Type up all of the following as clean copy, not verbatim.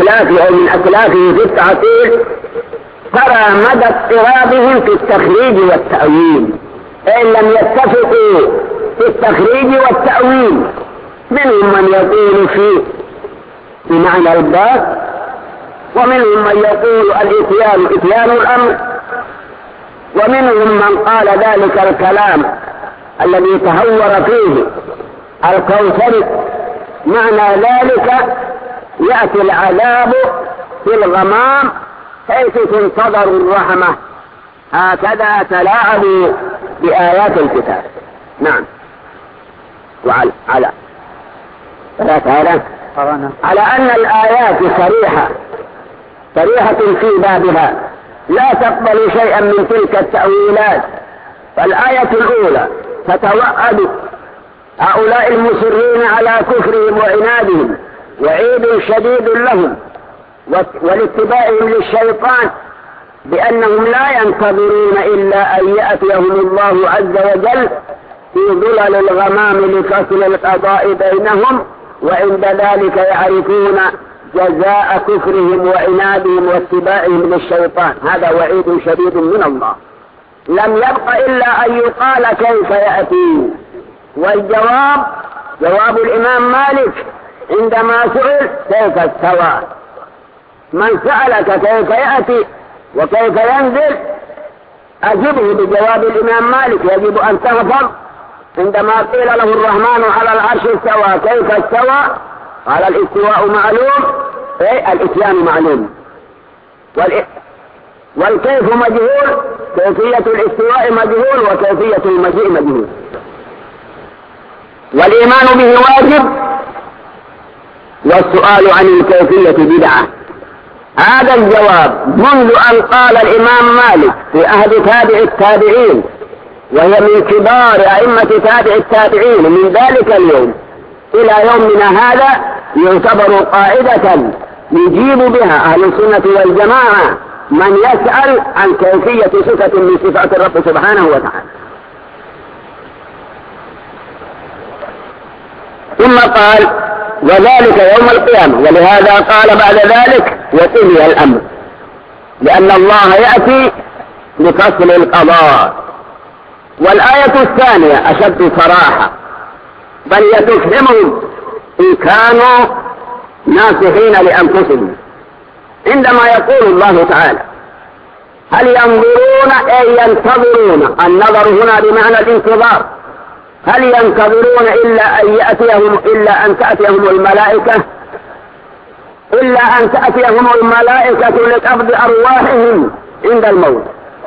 سلافه أو من أسلافه في التعطيل ترى مدى اضطرابهم في التخريج والتأويل، إن لم يتفقوا في التخريج والتأويل. منهم من يقول في بمعنى الباب، ومنهم من يقول الإتيان إتيان الأمر، ومنهم من قال ذلك الكلام الذي تهور فيه الكوثر معنى ذلك يأتي العذاب في الغمام حيث تنتظر الرحمة. هكذا تلاعبوا بآيات الكتاب. نعم. وعلى على أن الآيات صريحة في بابها، لا تقبل شيئا من تلك التأويلات. فالآية الأولى تتوعد هؤلاء المصرين على كفرهم وعنادهم وعيد شديد لهم ولاتباعهم للشيطان، بأنهم لا ينتظرون إلا أن يأتيهم الله عز وجل في ظلل الغمام لفصل القضاء بينهم، وعند ذلك يعرفون جزاء كفرهم وعنادهم واتباعهم للشيطان. هذا وعيد شديد من الله. لم يبق إلا أن يقال كيف يأتي، والجواب جواب الإمام مالك عندما سئل كيف استوى. من سألك كيف يأتي وكيف ينزل أجبه بجواب الإمام مالك. يجب أن تغفر عندما قيل له الرحمن على العرش استوى كيف استوى، قال الاستواء معلوم، أي الإتيان معلوم، والكيف مجهول، كيفية الاستواء مجهول وكيفية المجيء مجهول، والإيمان به واجب والسؤال عن الكيفية بدعة. هذا الجواب منذ أن قال الإمام مالك في عهد تابع التابعين، وهي من كبار أئمة تابع التابعين من ذلك اليوم إلى يومنا هذا، يعتبر قاعدة يجيب بها أهل السنة والجماعة من يسأل عن كيفية صفة من صفات الرب سبحانه وتعالى. ثم قال وذلك يوم القيامة، ولهذا قال بعد ذلك وقضي الأمر، لأن الله يأتي لفصل القضاء. والآية الثانية أشد صراحة، بل يتفهمهم إن كانوا ناصحين لأنفسهم عندما يقول الله تعالى هل ينظرون أي ينتظرون، النظر هنا بمعنى الانتظار، هل ينتظرون إلا أن تأتيهم الملائكة، إلا أن تأتيهم الملائكة لقبض أرواحهم عند الموت،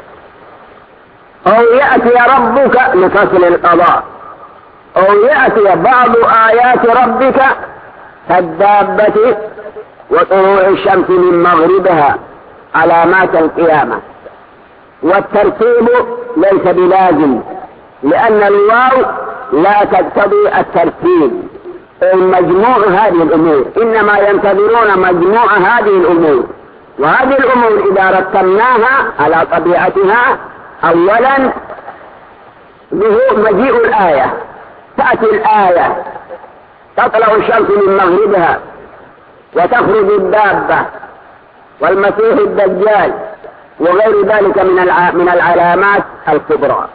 أو يأتي ربك لفصل القضاء، أو يأتي بعض آيات ربك كالدابة وطلوع الشمس من مغربها علامات القيامة. والترتيب ليس بلازم، لأن الواو لا تقتضي الترتيب مجموع هذه الأمور، إنما ينتظرون مجموع هذه الأمور. وهذه الأمور إذا رتبناها على طبيعتها، أولا ظهور مجيء الآية، تأتي الآية تطلع الشمس من مغربها وتخرج الدابة والمسيح الدجال وغير ذلك من العلامات الكبرى.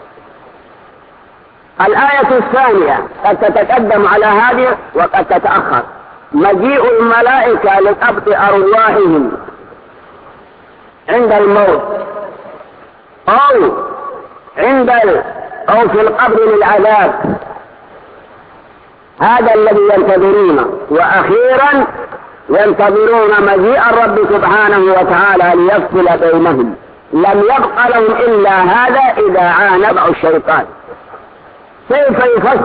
الآية الثانية قد تتقدم على هذه وقد تتأخر، مجيء الملائكة لقبض أرواحهم عند الموت، أو في القبر للعذاب، هذا الذي ينتظرونه. وأخيرا ينتظرون مجيء الرب سبحانه وتعالى ليفصل بينهم. لم يبق لهم إلا هذا إذا عانبه الشيطان. كيف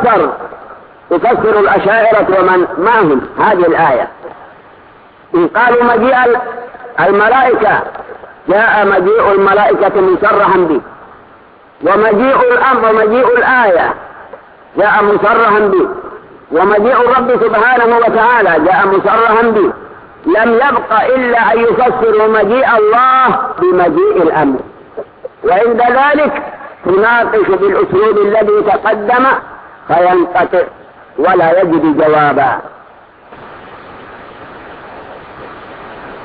يفسر الأشاعرة ومن معهم هذه الآية؟ إن قالوا مجيء الملائكة، جاء مجيء الملائكة مصرحا به، ومجيء الأمر ومجيء الآية جاء مصرحا به، ومجيء الرب سبحانه وتعالى جاء مصرحا به. لم يبق إلا أن يفسروا مجيء الله بمجيء الأمر، وعند ذلك تناقش بالأسلوب الذي تقدم فينقطع ولا يجد جوابا.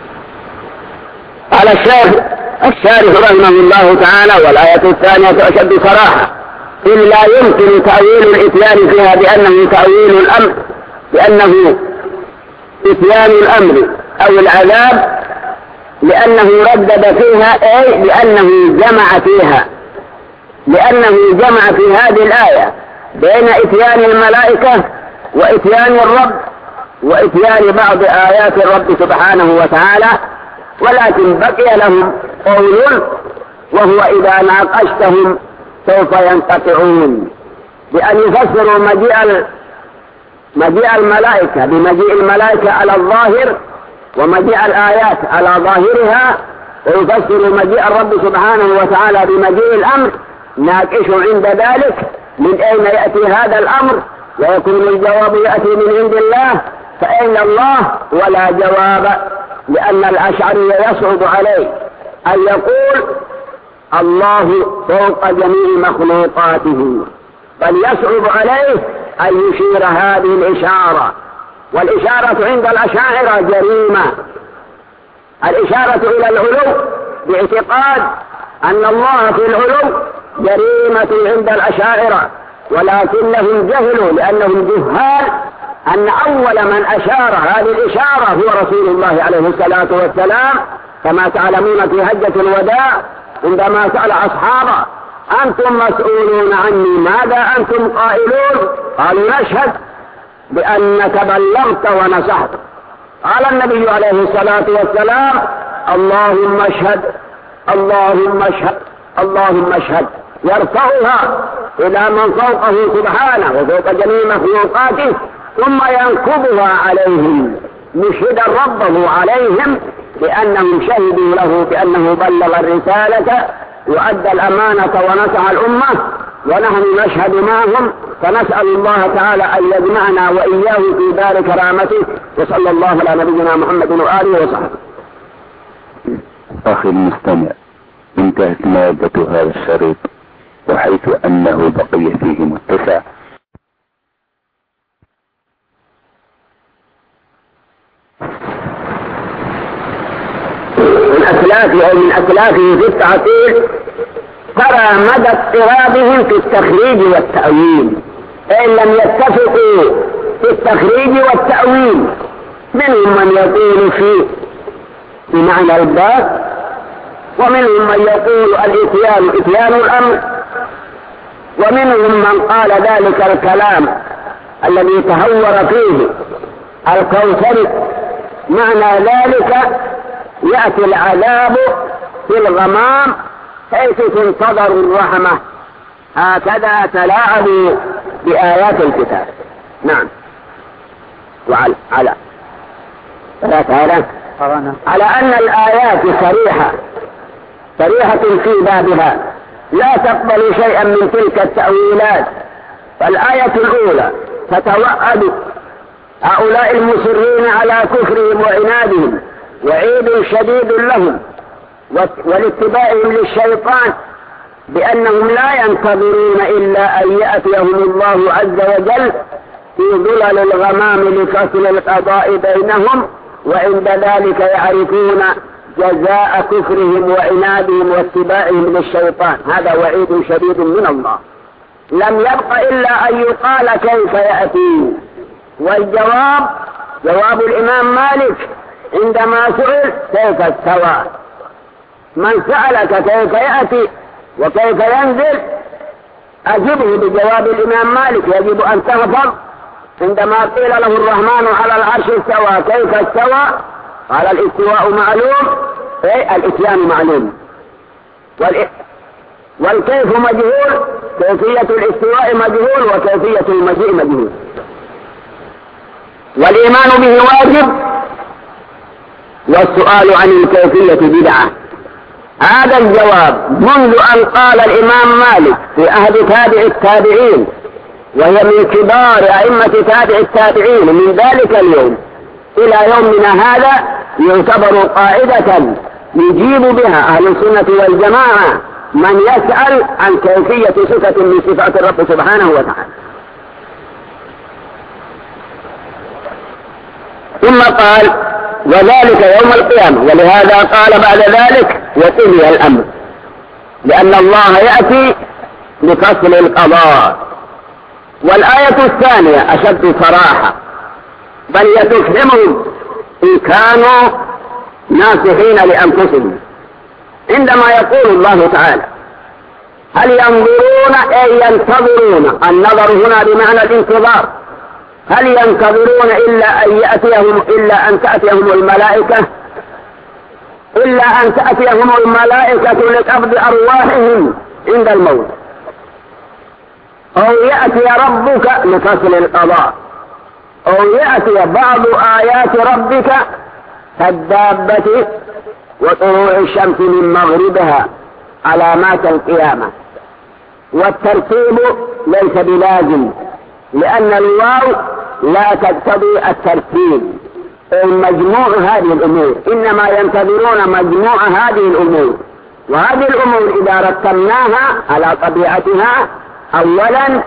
قال الشارح رحمه الله تعالى: والآية الثانية أشد صراحة، إن لا يمكن تأويل الإتيان فيها بأنه تأويل الأمر، بأنه إتيان الأمر أو العذاب، لأنه ردد فيها، أي لأنه جمع في هذه الآية بين إتيان الملائكة وإتيان الرب وإتيان بعض آيات الرب سبحانه وتعالى. ولكن بقي لهم قول، وهو إذا ناقشتهم سوف ينقطعون، بأن يفسروا مجيء الملائكة بمجيء الملائكة على الظاهر، ومجيء الآيات على ظاهرها، ويفسروا مجيء الرب سبحانه وتعالى بمجيء الأمر. ناقشوا عند ذلك من أين يأتي هذا الأمر، ويكون الجواب يأتي من عند الله، فأين الله؟ ولا جواب، لأن الأشعري يصعب عليه أن يقول الله فوق جميع مخلوقاته، بل يصعب عليه أن يشير هذه الإشارة، والإشارة عند الأشاعرة جريمة. الإشارة إلى العلو باعتقاد أن الله في العلو جريمة عند الأشاعرة، ولكنهم جهلوا لأنهم جهال أن أول من أشار هذه الإشارة هو رسول الله عليه الصلاة والسلام، كما تعلمون في حجة الوداع عندما سأل أصحابه: أنتم مسؤولون عني، ماذا أنتم قائلون؟ قالوا: نشهد بأنك بلغت ونصحت. قال النبي عليه الصلاة والسلام: اللهم اشهد، اللهم اشهد، اللهم اشهد، يرفعها إلى من فوقه سبحانه وفوق جميع مخلوقاته، ثم ينكبها عليهم مشهدا ربه عليهم بأنهم شهدوا له بأنه بلغ الرسالة وأدى الأمانة ونصح الأمة، ونحن نشهد معهم، فنسأل الله تعالى أن يجمعنا وإياه في دار كرامته، وصلى الله على نبينا محمد وآله وصحبه. أخي المستمع، انتهت مادة هذا الشريط، وحيث أنه بقي فيه متسع، من أسلافه في التعطيل ترى مدى اضطرابهم في التخريج والتأويل، إن لم يتفقوا في التخريج والتأويل. منهم من يقول في معنى الباب، ومنهم من يقول الإتيان إتيان الأمر، ومنهم من قال ذلك الكلام الذي تهور فيه الكوثر معنى ذلك يأتي العذاب في الغمام حيث تنتظر الرحمة. هكذا تلاعبوا بآيات الكتاب. نعم. وعلى على أن الآيات صريحة في بابها، لا تقبل شيئا من تلك التأويلات. فالآية الأولى تتوعد هؤلاء المصرين على كفرهم وعنادهم وعيد شديد لهم ولاتباعهم للشيطان، بأنهم لا ينتظرون إلا أن يأتيهم الله عز وجل في ظلل الغمام لفصل القضاء بينهم، وعند ذلك يعرفون جزاء كفرهم وعنادهم واتباعهم للشيطان. هذا وعيد شديد من الله. لم يبق إلا أن يقال كيف يأتي، والجواب جواب الإمام مالك عندما سئل كيف استوى. من سألك كيف يأتي وكيف ينزل أجبه بجواب الإمام مالك، يجب أن تحفظ. عندما قيل له الرحمن على العرش استوى كيف استوى؟ قال الاستواء معلوم، أي الإتيان معلوم، والكيف مجهول، كيفية الاستواء مجهول وكيفية المجيء مجهول، والإيمان به واجب، والسؤال عن الكيفية بدعة. هذا الجواب منذ أن قال الإمام مالك في عهد تابع التابعين، وهي من كبار أئمة تابع التابعين من ذلك اليوم إلى يومنا هذا، يعتبر قاعدة يجيب بها أهل السنة والجماعة من يسأل عن كيفية صفة من صفات الرب سبحانه وتعالى. ثم قال وذلك يوم القيامة. ولهذا قال بعد ذلك وقضي الأمر، لأن الله يأتي لفصل القضاء. والآية الثانية أشد صراحة، بل يتفهمهم إن كانوا ناصحين لأنفسهم، عندما يقول الله تعالى هل ينظرون أي ينتظرون، النظر هنا بمعنى الانتظار، هل ينتظرون إلا أن تأتيهم الملائكة لقبض أرواحهم عند الموت، أو يأتي ربك لفصل القضاء، أو يأتي بعض آيات ربك كالدابة وطلوع الشمس من مغربها علامات القيامة. والترتيب ليس بلازم، لأن الواو لا تقتضي الترتيب مجموع هذه الأمور، إنما ينتظرون مجموع هذه الأمور. وهذه الأمور إذا رتبناها على طبيعتها، أولا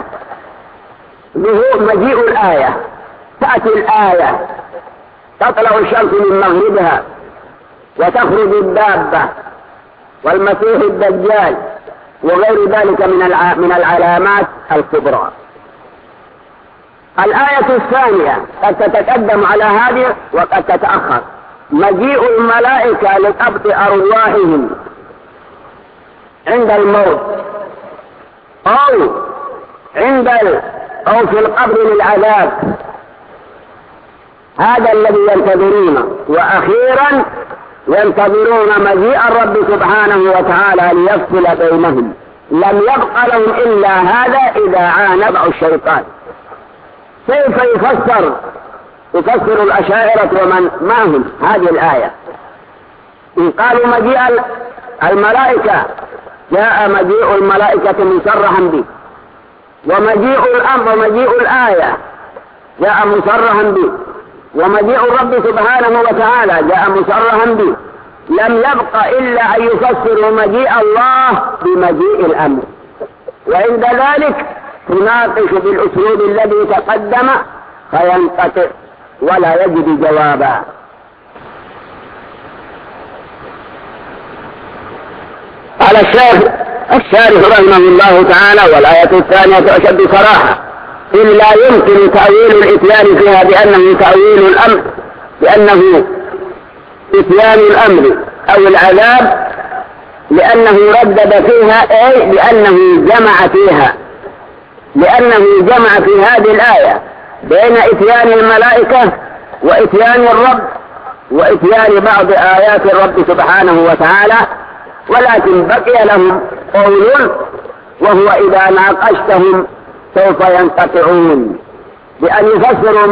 مجيء الآية، تأتي الآية تطلع الشمس من مغربها وتخرج الدابة والمسيح الدجال وغير ذلك من العلامات الكبرى. الآية الثانية قد تتقدم على هذه وقد تتأخر، مجيء الملائكة لقبض أرواحهم عند الموت، أو في القبر للعذاب، هذا الذي ينتظرونه. وأخيرا ينتظرون مجيء الرب سبحانه وتعالى ليفصل بينهم، لم يبق لهم إلا هذا إذا عانبه الشيطان. كيف يفسر الأشاعرة ومن معهم هذه الآية؟ إن قالوا مجيء الملائكة، جاء مجيء الملائكة مصرحا به، ومجيء الأمر ومجيء الآية جاء مصرحا به، ومجيء الرب سبحانه وتعالى جاء مصرحا به، لم يبق إلا أن يفسروا مجيء الله بمجيء الأمر. وعند ذلك تناقش بالأسلوب الذي تقدم فينقطع ولا يجد جوابا. قال الشارح رحمه الله تعالى: والآية الثانية أشد صراحة، إن لا يمكن تأويل الإتيان فيها بأنه تأويل الأمر، بأنه إتيان الأمر أو العذاب، لأنه ردد فيها، أي لأنه جمع في هذه الآية بين إتيان الملائكة وإتيان الرب وإتيان بعض آيات الرب سبحانه وتعالى. ولكن بقي لهم قول، وهو إذا ناقشتهم سوف ينقطعون، بأن يفسروا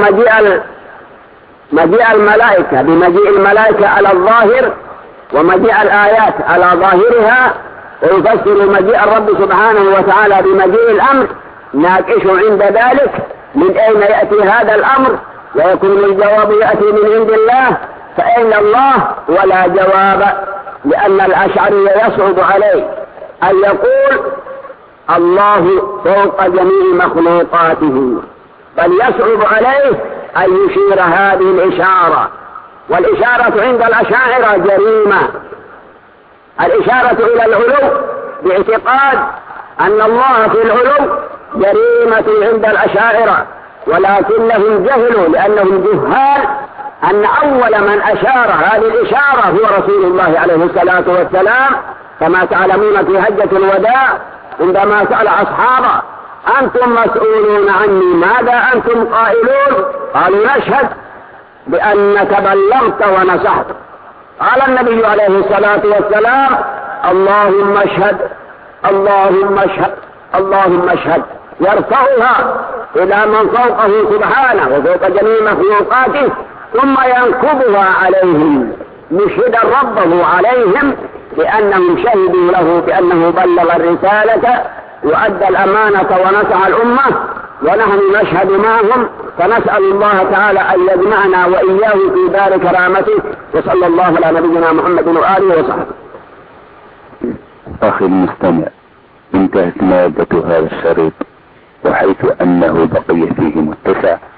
مجيء الملائكة بمجيء الملائكة على الظاهر، ومجيء الآيات على ظاهرها، ويفسروا مجيء الرب سبحانه وتعالى بمجيء الأمر. ناقشوا عند ذلك من أين يأتي هذا الأمر، ويكون الجواب يأتي من عند الله، فأين الله؟ ولا جواب، لأن الأشعري يصعب عليه أن يقول الله فوق جميع مخلوقاته، بل يصعب عليه أن يشير هذه الإشارة. والإشارة عند الأشاعرة جريمة، الإشارة إلى العلو باعتقاد أن الله في العلو جريمة عند الأشاعرة، ولكنهم جهلوا لأنهم جهال أن أول من أشار هذه الإشارة هو رسول الله عليه الصلاة والسلام، كما تعلمون في حجة الوداع عندما سأل أصحابه: أنتم مسؤولون عني، ماذا أنتم قائلون؟ قالوا: نشهد بأنك بلغت ونصحت. قال النبي عليه الصلاة والسلام: اللهم اشهد، اللهم اشهد، اللهم اشهد، يرفعها إلى من فوقه سبحانه وفوق جميع مخلوقاته، ثم ينكبها عليهم مشهدا ربه عليهم بأنهم شهدوا له بأنه بلغ الرسالة وأدى الأمانة ونصح الأمة، ونحن نشهد معهم. فنسأل الله تعالى أن يجمعنا وإياه في دار كرامته، وصلى الله على نبينا محمد وآله وصحبه. أخي المستمع، انتهت مادة هذا الشريط، وحيث أنه بقي فيه متسع